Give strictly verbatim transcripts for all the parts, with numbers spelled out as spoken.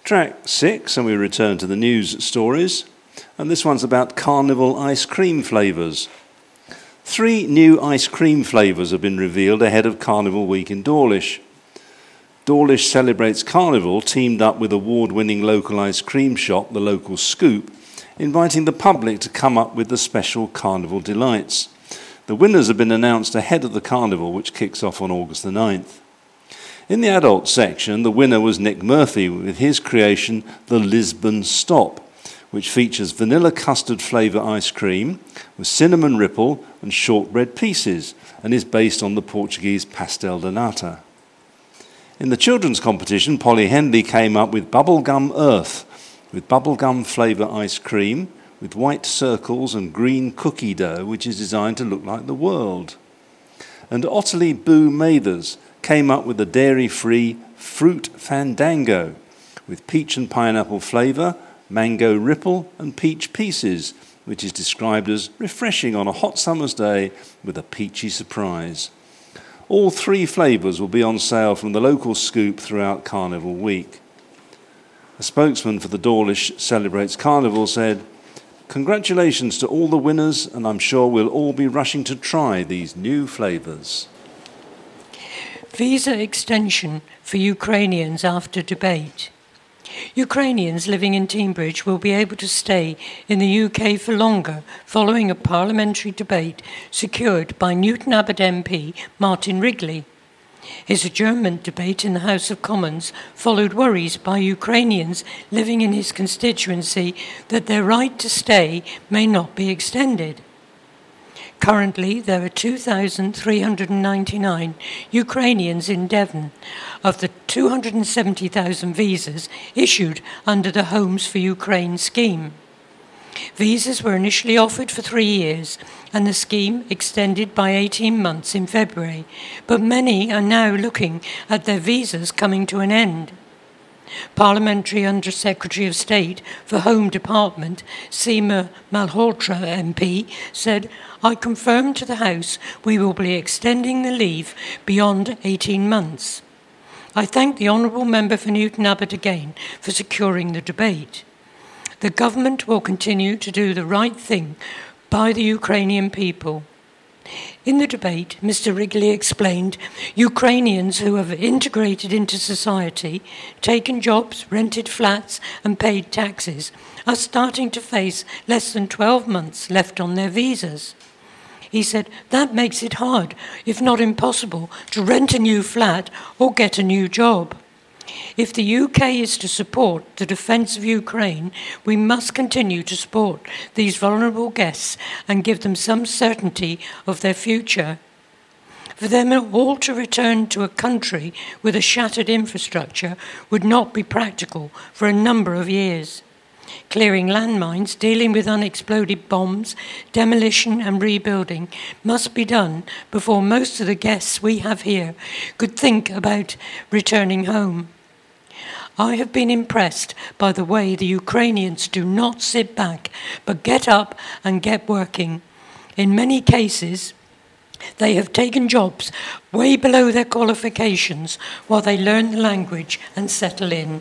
Track six, and we return to the news stories. And this one's about carnival ice cream flavours. Three new ice cream flavours have been revealed ahead of Carnival Week in Dawlish. Dawlish Celebrates Carnival teamed up with award-winning local ice cream shop, The Local Scoop, inviting the public to come up with the special carnival delights. The winners have been announced ahead of the carnival, which kicks off on August the ninth. In the adult section, the winner was Nick Murphy with his creation, the Lisbon Stop, which features vanilla custard flavour ice cream with cinnamon ripple and shortbread pieces and is based on the Portuguese pastel de nata. In the children's competition, Polly Henley came up with Bubblegum Earth, with bubblegum flavour ice cream with white circles and green cookie dough, which is designed to look like the world. And Ottilie Boo Mathers came up with a dairy-free Fruit Fandango with peach and pineapple flavour, mango ripple and peach pieces, which is described as refreshing on a hot summer's day with a peachy surprise. All three flavours will be on sale from the Local Scoop throughout Carnival Week. A spokesman for the Dawlish Celebrates Carnival said, "Congratulations to all the winners, and I'm sure we'll all be rushing to try these new flavours." Visa extension for Ukrainians after debate. Ukrainians living in Teignbridge will be able to stay in the U K for longer following a parliamentary debate secured by Newton Abbot M P Martin Wrigley. His adjournment debate in the House of Commons followed worries by Ukrainians living in his constituency that their right to stay may not be extended. Currently, there are two thousand three hundred ninety-nine Ukrainians in Devon of the two hundred seventy thousand visas issued under the Homes for Ukraine scheme. Visas were initially offered for three years and the scheme extended by eighteen months in February, but many are now looking at their visas coming to an end. Parliamentary Under-Secretary of State for Home Department, Seema Malhotra M P, said, "I confirm to the House we will be extending the leave beyond eighteen months. I thank the Honourable Member for Newton Abbot again for securing the debate. The government will continue to do the right thing by the Ukrainian people." In the debate, Mister Wrigley explained Ukrainians who have integrated into society, taken jobs, rented flats and paid taxes are starting to face less than twelve months left on their visas. He said that makes it hard, if not impossible, to rent a new flat or get a new job. If the U K is to support the defence of Ukraine, we must continue to support these vulnerable guests and give them some certainty of their future. For them all to return to a country with a shattered infrastructure would not be practical for a number of years. Clearing landmines, dealing with unexploded bombs, demolition and rebuilding must be done before most of the guests we have here could think about returning home. I have been impressed by the way the Ukrainians do not sit back, but get up and get working. In many cases, they have taken jobs way below their qualifications while they learn the language and settle in.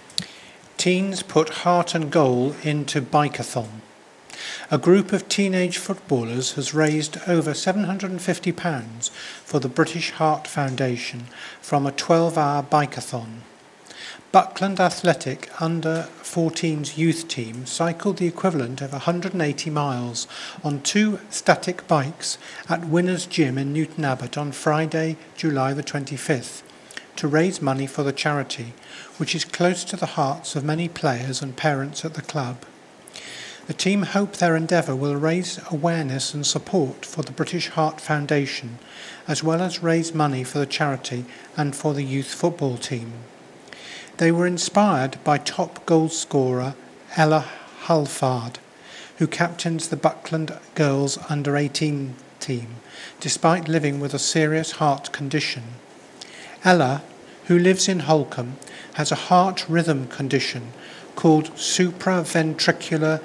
Teens put heart and goal into Bikeathon. A group of teenage footballers has raised over seven hundred fifty pounds for the British Heart Foundation from a twelve-hour bikeathon. Buckland Athletic under fourteens youth team cycled the equivalent of one hundred eighty miles on two static bikes at Winners Gym in Newton Abbot on Friday, July the twenty-fifth, to raise money for the charity, which is close to the hearts of many players and parents at the club. The team hope their endeavour will raise awareness and support for the British Heart Foundation, as well as raise money for the charity and for the youth football team. They were inspired by top goal scorer Ella Halfard, who captains the Buckland Girls under eighteen team, despite living with a serious heart condition. Ella, who lives in Holcombe, has a heart rhythm condition called supraventricular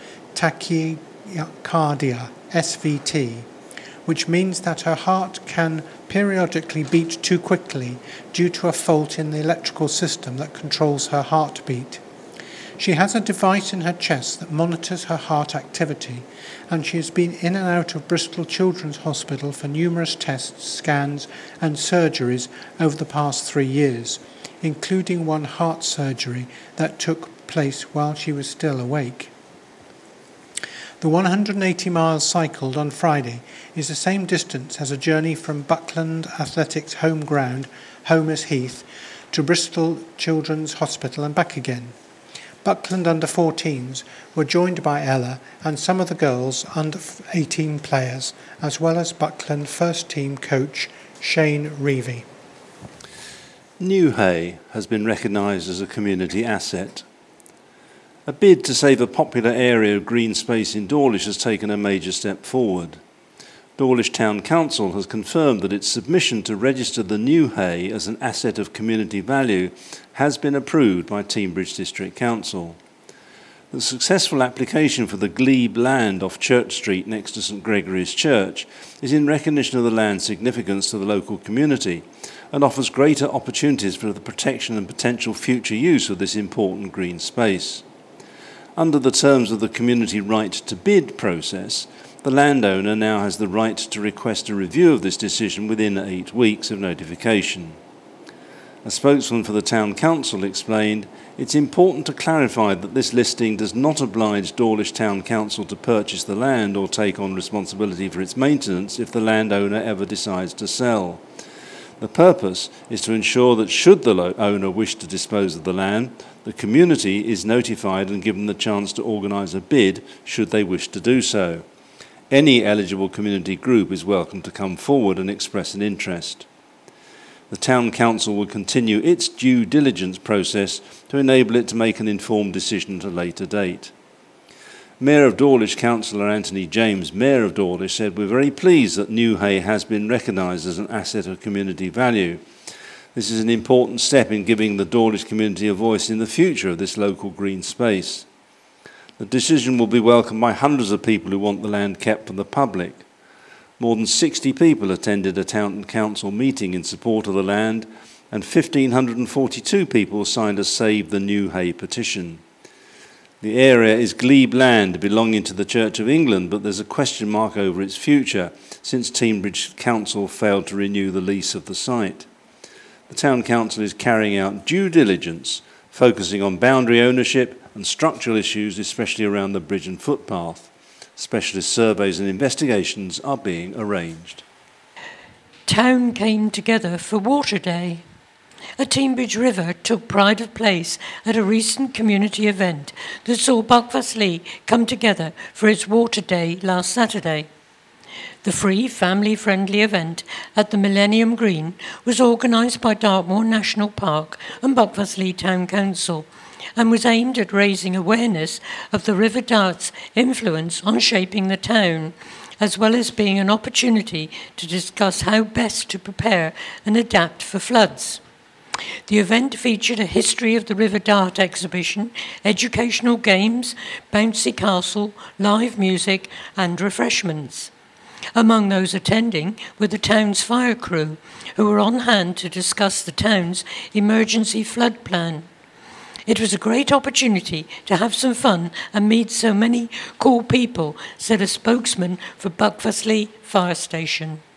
tachycardia, S V T, which means that her heart can periodically beat too quickly due to a fault in the electrical system that controls her heartbeat. She has a device in her chest that monitors her heart activity, and she has been in and out of Bristol Children's Hospital for numerous tests, scans and surgeries over the past three years, including one heart surgery that took place while she was still awake. The one hundred eighty miles cycled on Friday is the same distance as a journey from Buckland Athletics' home ground, Homer's Heath, to Bristol Children's Hospital and back again. Buckland under fourteens were joined by Ella and some of the girls' under eighteen players, as well as Buckland first team coach Shane Reevy. Newhay has been recognised as a community asset. A bid to save a popular area of green space in Dawlish has taken a major step forward. Dawlish Town Council has confirmed that its submission to register the Newhay as an asset of community value has been approved by Teignbridge District Council. The successful application for the glebe land off Church Street next to St Gregory's Church is in recognition of the land's significance to the local community and offers greater opportunities for the protection and potential future use of this important green space. Under the terms of the community right to bid process, the landowner now has the right to request a review of this decision within eight weeks of notification. A spokesman for the Town Council explained, "It's important to clarify that this listing does not oblige Dawlish Town Council to purchase the land or take on responsibility for its maintenance if the landowner ever decides to sell. The purpose is to ensure that should the lo- owner wish to dispose of the land, the community is notified and given the chance to organise a bid should they wish to do so. Any eligible community group is welcome to come forward and express an interest." The Town Council will continue its due diligence process to enable it to make an informed decision at a later date. Mayor of Dawlish, Councillor Anthony James, Mayor of Dawlish, said, "We're very pleased that Newhay has been recognised as an asset of community value. This is an important step in giving the Dawlish community a voice in the future of this local green space. The decision will be welcomed by hundreds of people who want the land kept for the public. More than sixty people attended a town council meeting in support of the land, and one thousand five hundred forty-two people signed a Save the Newhay petition. The area is glebe land belonging to the Church of England, but there's a question mark over its future since Teignbridge Council failed to renew the lease of the site. The Town Council is carrying out due diligence, focusing on boundary ownership and structural issues, especially around the bridge and footpath. Specialist surveys and investigations are being arranged. Town came together for Water Day. A Teignbridge River took pride of place at a recent community event that saw Buckfastleigh come together for its Water Day last Saturday. The free, family-friendly event at the Millennium Green was organised by Dartmoor National Park and Buckfastleigh Town Council and was aimed at raising awareness of the River Dart's influence on shaping the town, as well as being an opportunity to discuss how best to prepare and adapt for floods. The event featured a history of the River Dart exhibition, educational games, bouncy castle, live music and refreshments. Among those attending were the town's fire crew, who were on hand to discuss the town's emergency flood plan. It was a great opportunity to have some fun and meet so many cool people, said a spokesman for Buckfastleigh Fire Station.